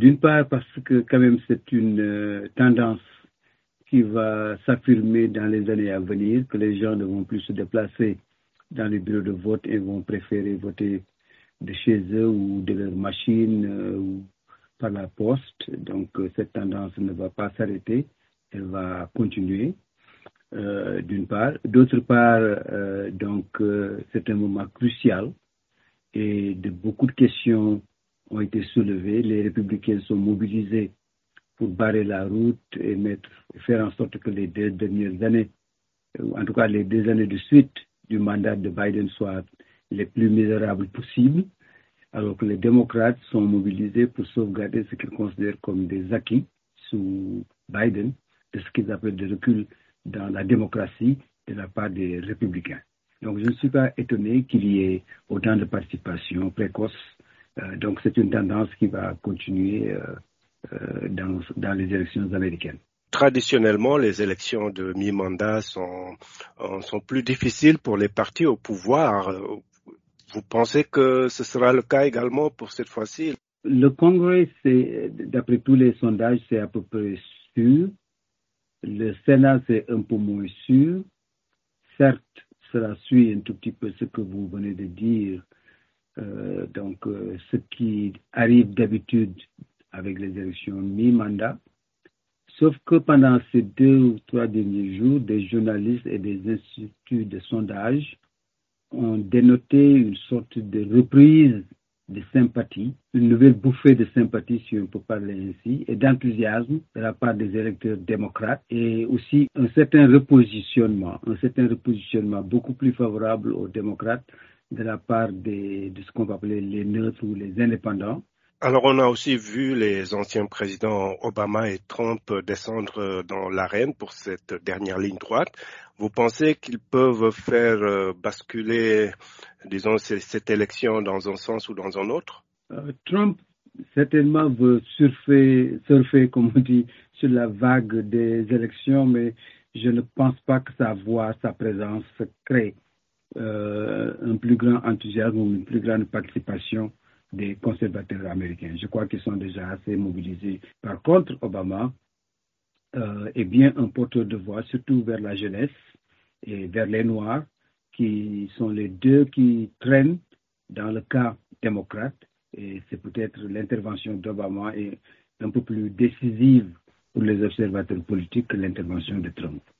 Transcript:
D'une part parce que quand même c'est une tendance qui va s'affirmer dans les années à venir, que les gens ne vont plus se déplacer dans les bureaux de vote et vont préférer voter de chez eux ou de leur machine ou par la poste. Donc cette tendance ne va pas s'arrêter, elle va continuer. D'une part. D'autre part, c'est un moment crucial et beaucoup de questions ont été soulevées. Les républicains sont mobilisés pour barrer la route et faire en sorte que les 2 dernières années, en tout cas les 2 années de suite du mandat de Biden soient les plus misérables possibles, alors que les démocrates sont mobilisés pour sauvegarder ce qu'ils considèrent comme des acquis sous Biden, de ce qu'ils appellent des reculs dans la démocratie de la part des républicains. Donc je ne suis pas étonné qu'il y ait autant de participation précoce. Donc c'est une tendance qui va continuer dans les élections américaines. Traditionnellement, les élections de mi-mandat sont plus difficiles pour les partis au pouvoir. Vous pensez que ce sera le cas également pour cette fois-ci? Le Congrès, d'après tous les sondages, c'est à peu près sûr. Le Sénat, c'est un peu moins sûr. Certes, cela suit un tout petit peu ce que vous venez de dire. Ce qui arrive d'habitude avec les élections mi-mandat. Sauf que pendant ces 2 ou 3 derniers jours, des journalistes et des instituts de sondage ont dénoté une sorte de reprise de sympathie, une nouvelle bouffée de sympathie, si on peut parler ainsi, et d'enthousiasme de la part des électeurs démocrates, et aussi un certain repositionnement beaucoup plus favorable aux démocrates de la part de ce qu'on va appeler les neutres ou les indépendants. Alors, on a aussi vu les anciens présidents Obama et Trump descendre dans l'arène pour cette dernière ligne droite. Vous pensez qu'ils peuvent faire basculer, disons, cette élection dans un sens ou dans un autre? Trump, certainement, veut surfer, comme on dit, sur la vague des élections, mais je ne pense pas que sa voix, sa présence crée un plus grand enthousiasme ou une plus grande participation des conservateurs américains. Je crois qu'ils sont déjà assez mobilisés. Par contre, Obama est bien un porteur de voix, surtout vers la jeunesse et vers les Noirs, qui sont les 2 qui traînent dans le cas démocrate. Et c'est peut-être l'intervention d'Obama est un peu plus décisive pour les observateurs politiques que l'intervention de Trump.